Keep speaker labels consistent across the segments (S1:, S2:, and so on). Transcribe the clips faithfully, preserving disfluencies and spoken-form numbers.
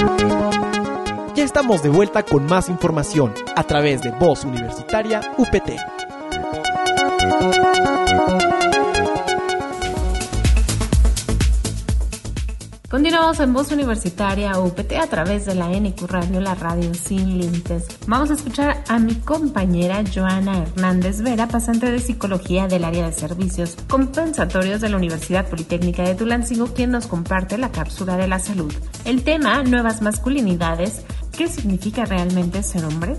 S1: Ya estamos de vuelta con más información a través de Voz Universitaria U P T.
S2: Continuamos en Voz Universitaria U P T a través de la N Q Radio, la radio sin límites. Vamos a escuchar a mi compañera Joana Hernández Vera, pasante de Psicología del área de Servicios Compensatorios de la Universidad Politécnica de Tulancingo, quien nos comparte la cápsula de la salud. El tema, nuevas masculinidades, ¿qué significa realmente ser hombre?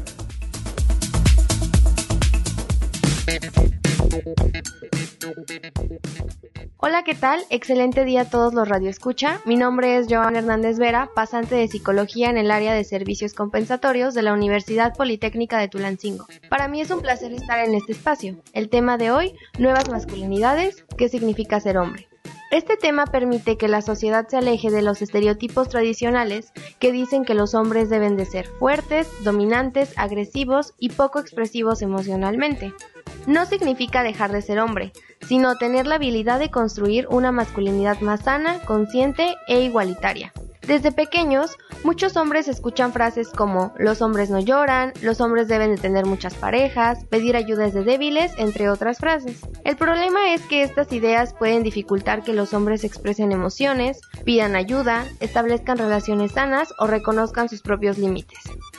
S3: Hola, ¿qué tal? Excelente día a todos los radioescucha. Mi nombre es Joana Hernández Vera, pasante de Psicología en el área de Servicios Compensatorios de la Universidad Politécnica de Tulancingo. Para mí es un placer estar en este espacio. El tema de hoy, nuevas masculinidades, ¿qué significa ser hombre? Este tema permite que la sociedad se aleje de los estereotipos tradicionales que dicen que los hombres deben de ser fuertes, dominantes, agresivos y poco expresivos emocionalmente. No significa dejar de ser hombre, sino tener la habilidad de construir una masculinidad más sana, consciente e igualitaria. Desde pequeños, muchos hombres escuchan frases como los hombres no lloran, los hombres deben de tener muchas parejas, pedir ayuda es de débiles, entre otras frases. El problema es que estas ideas pueden dificultar que los hombres expresen emociones, pidan ayuda, establezcan relaciones sanas o reconozcan sus propios límites.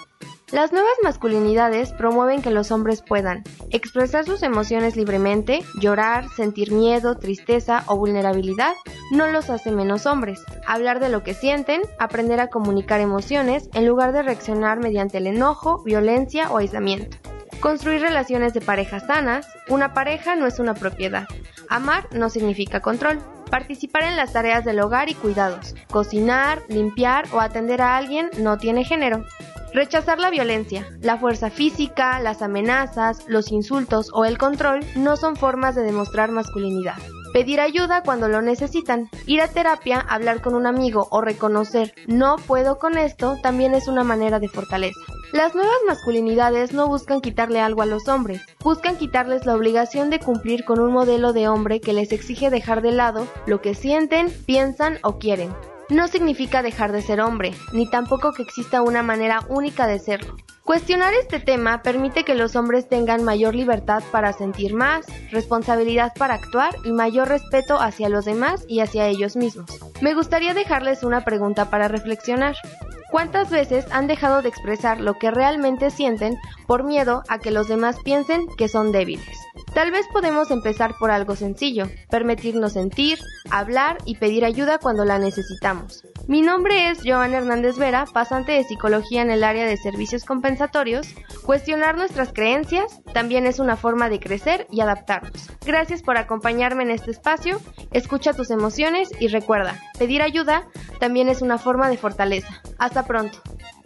S3: Las nuevas masculinidades promueven que los hombres puedan expresar sus emociones libremente, llorar, sentir miedo, tristeza o vulnerabilidad no los hace menos hombres. Hablar de lo que sienten, aprender a comunicar emociones en lugar de reaccionar mediante el enojo, violencia o aislamiento. Construir relaciones de pareja sanas. Una pareja no es una propiedad. Amar no significa control. Participar en las tareas del hogar y cuidados. Cocinar, limpiar o atender a alguien no tiene género. Rechazar la violencia. La fuerza física, las amenazas, los insultos o el control no son formas de demostrar masculinidad. Pedir ayuda cuando lo necesitan. Ir a terapia, hablar con un amigo o reconocer no puedo con esto también es una manera de fortaleza. Las nuevas masculinidades no buscan quitarle algo a los hombres, buscan quitarles la obligación de cumplir con un modelo de hombre que les exige dejar de lado lo que sienten, piensan o quieren. No significa dejar de ser hombre, ni tampoco que exista una manera única de serlo. Cuestionar este tema permite que los hombres tengan mayor libertad para sentir más, responsabilidad para actuar y mayor respeto hacia los demás y hacia ellos mismos. Me gustaría dejarles una pregunta para reflexionar. ¿Cuántas veces han dejado de expresar lo que realmente sienten por miedo a que los demás piensen que son débiles? Tal vez podemos empezar por algo sencillo, permitirnos sentir, hablar y pedir ayuda cuando la necesitamos. Mi nombre es Joana Hernández Vera, pasante de Psicología en el área de Servicios Compensatorios. Cuestionar nuestras creencias también es una forma de crecer y adaptarnos. Gracias por acompañarme en este espacio, escucha tus emociones y recuerda, pedir ayuda también es una forma de fortaleza. Hasta pronto.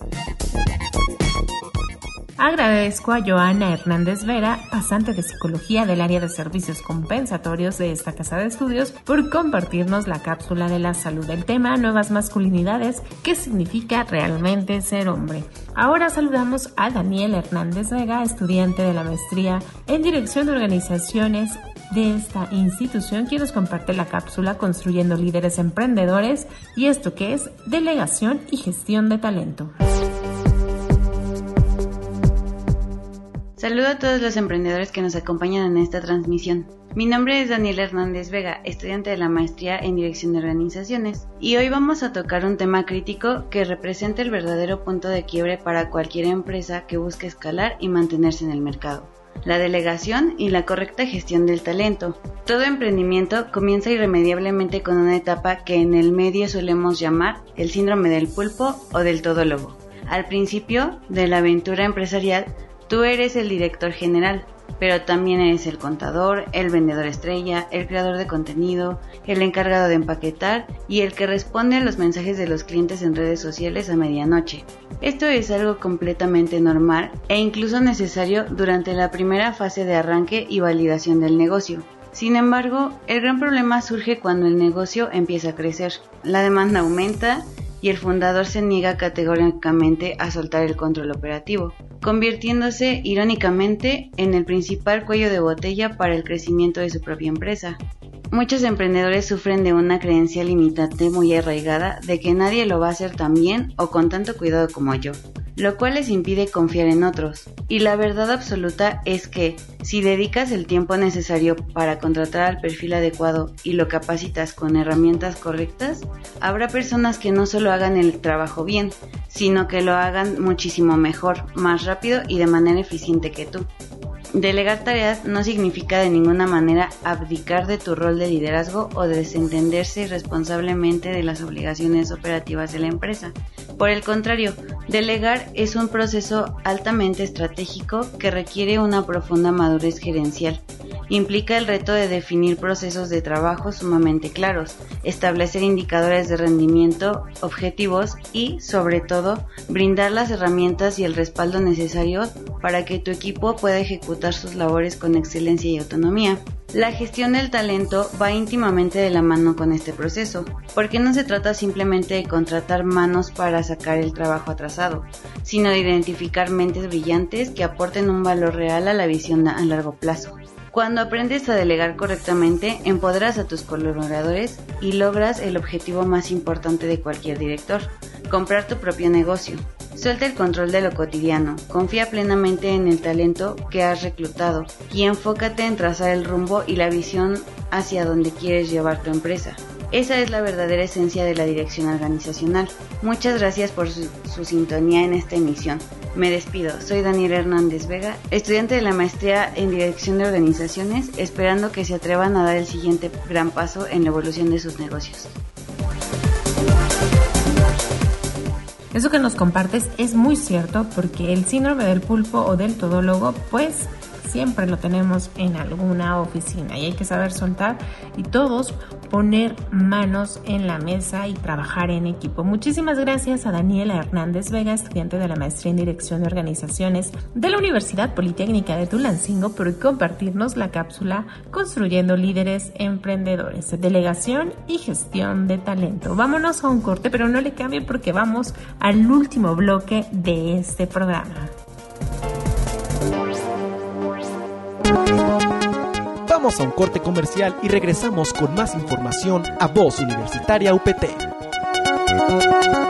S2: Agradezco a Joana Hernández Vera, pasante de Psicología del área de Servicios Compensatorios de esta casa de estudios, por compartirnos la cápsula de la salud del tema Nuevas masculinidades, ¿qué significa realmente ser hombre? Ahora saludamos a Daniel Hernández Vega, estudiante de la maestría en Dirección de Organizaciones de esta institución, quien nos comparte la cápsula Construyendo Líderes Emprendedores, y esto que es Delegación y Gestión de Talento.
S4: Saludo a todos los emprendedores que nos acompañan en esta transmisión. Mi nombre es Daniel Hernández Vega, estudiante de la maestría en Dirección de Organizaciones, y hoy vamos a tocar un tema crítico que representa el verdadero punto de quiebre para cualquier empresa que busque escalar y mantenerse en el mercado: la delegación y la correcta gestión del talento. Todo emprendimiento comienza irremediablemente con una etapa que en el medio solemos llamar el síndrome del pulpo o del todólogo. Al principio de la aventura empresarial, tú eres el director general, pero también eres el contador, el vendedor estrella, el creador de contenido, el encargado de empaquetar y el que responde a los mensajes de los clientes en redes sociales a medianoche. Esto es algo completamente normal e incluso necesario durante la primera fase de arranque y validación del negocio. Sin embargo, el gran problema surge cuando el negocio empieza a crecer. La demanda aumenta y el fundador se niega categóricamente a soltar el control operativo, convirtiéndose irónicamente en el principal cuello de botella para el crecimiento de su propia empresa. Muchos emprendedores sufren de una creencia limitante muy arraigada de que nadie lo va a hacer tan bien o con tanto cuidado como yo, lo cual les impide confiar en otros. Y la verdad absoluta es que, si dedicas el tiempo necesario para contratar al perfil adecuado y lo capacitas con herramientas correctas, habrá personas que no solo hagan el trabajo bien, sino que lo hagan muchísimo mejor, más rápido y de manera eficiente que tú. Delegar tareas no significa de ninguna manera abdicar de tu rol de liderazgo o desentenderse irresponsablemente de las obligaciones operativas de la empresa. Por el contrario, delegar es un proceso altamente estratégico que requiere una profunda madurez gerencial. Implica el reto de definir procesos de trabajo sumamente claros, establecer indicadores de rendimiento, objetivos y, sobre todo, brindar las herramientas y el respaldo necesarios para que tu equipo pueda ejecutar sus labores con excelencia y autonomía. La gestión del talento va íntimamente de la mano con este proceso, porque no se trata simplemente de contratar manos para sacar el trabajo atrasado, sino de identificar mentes brillantes que aporten un valor real a la visión a largo plazo. Cuando aprendes a delegar correctamente, empoderas a tus colaboradores y logras el objetivo más importante de cualquier director: comprar tu propio negocio. Suelta el control de lo cotidiano, confía plenamente en el talento que has reclutado y enfócate en trazar el rumbo y la visión hacia donde quieres llevar tu empresa. Esa es la verdadera esencia de la dirección organizacional. Muchas gracias por su, su sintonía en esta emisión. Me despido, soy Daniel Hernández Vega, estudiante de la maestría en Dirección de Organizaciones, esperando que se atrevan a dar el siguiente gran paso en la evolución de sus negocios.
S2: Eso que nos compartes es muy cierto, porque el síndrome del pulpo o del todólogo, pues siempre lo tenemos en alguna oficina y hay que saber soltar y todos poner manos en la mesa y trabajar en equipo. Muchísimas gracias a Daniela Hernández Vega, estudiante de la maestría en Dirección de Organizaciones de la Universidad Politécnica de Tulancingo, por compartirnos la cápsula Construyendo Líderes Emprendedores, Delegación y Gestión de Talento. Vámonos a un corte, pero no le cambie porque vamos al último bloque de este programa.
S1: Vamos a un corte comercial y regresamos con más información a Voz Universitaria U P T.